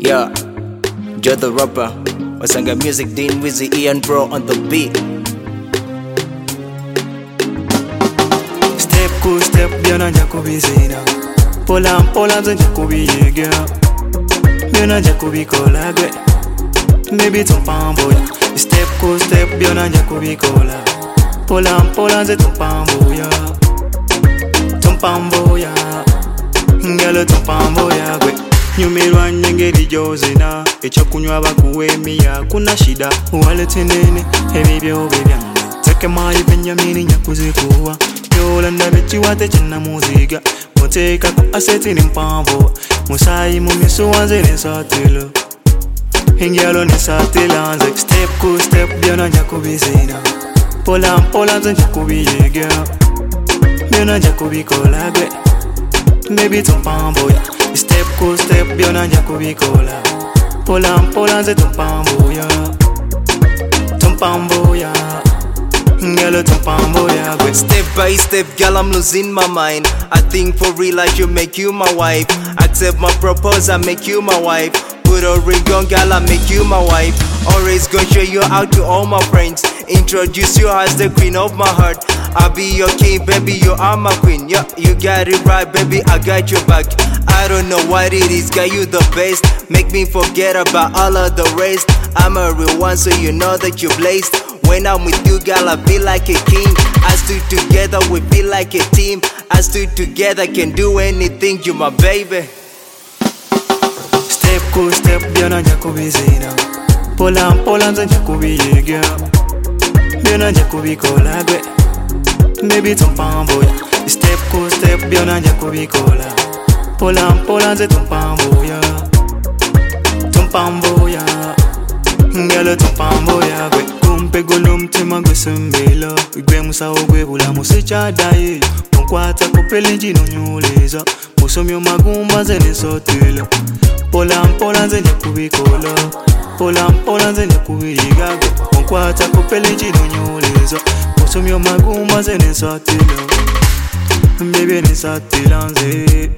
Yeah, Joe the rapper. Wasanga music, Dean Wizzy, Ian Bro on the beat. Step cool step, biona Jacobi zina. Pola nze Jacobi yega. Biona Jacobi kola gwe. Baby tumpamboya. Step cool step, biona Jacobi kola. Pola nze tumpamboya. Tumpamboya. Ngalo tumpamboya gwe. Nyumirwa nyengeri jozina. Echokunywa bakuwemia kuna shida. Walete nene, ebibyo byange. Take mayi Benjamini nyakuzikuwa. Yola ndabechi wate chena muziga. Muteka ku aseti nimpambo. Musayi mumisu wanze nesatilo. Hingyalo nesatila nze. Step ku step biona Jacobi zina. Pola nze Jacobi yega. Biona Jacobi kola gwe. Baby tumpamboya. Step ku step biona Jacobi kola. Pola nze tumpamboya. Tumpamboya. Ngalo tumpamboya gwe. Step by step, girl, I'm losing my mind. I think for real I should make you my wife. Accept my proposal, I make you my wife. Put a ring on, girl, I make you my wife. Always gonna show you out to all my friends. Introduce you as the queen of my heart. I'll be your king, baby, you are my queen. Yeah, you got it right, baby, I got your back. I don't know what it is, got you the best. Make me forget about all of the rest. I'm a real one, so you know that you're blessed. When I'm with you, girl, I feel like a king. I stood together, we feel like a team. I stood together, can do anything, you my baby. Step cool step, biona Jacobi zina. Pola nze Jacobi yega. Biona Jacobi kola gwe. Baby tumpamboya. Step cool step, biona Jacobi kola. Pola nze tumpamboya. Tumpamboya. Ngalo tumpamboya gwe. Kumpegolo mtima gwe sembela. Gwe musawo gwe bulamu sikyadaye. Munkwata kupele njino nyoleza. Musomyo magumba nze nesotela. Pola nze Jacobi kola. Pola nze Jacobi yiga gwe. Munkwata kupele njino nyoleza. Musomyo magumba nze nesotela. Baby nesotela nze.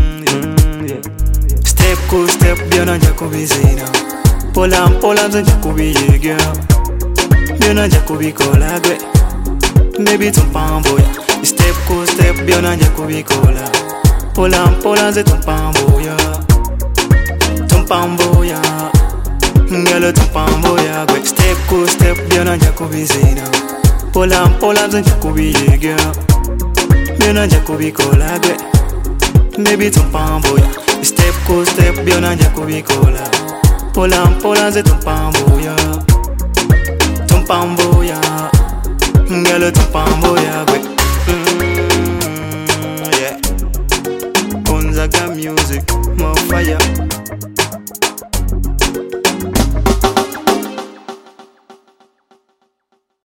Step cool step biona Jacobi zina. Pola nze Jacobi yega. Biona Jacobi kola gwe. Baby tumpamboya. Step cool step biona Jacobi kola. Pola nze tumpamboya. Tumpamboya. Ngalo tumpamboya gwe. Step cool step biona Jacobi zina. Pola nze Jacobi yega. Biona Jacobi kola gwe. Baby tumpamboya. Step cool step biona Jacobi kola. Pola nze tumpamboya. Tumpamboya. Ngalo tumpamboya gwe.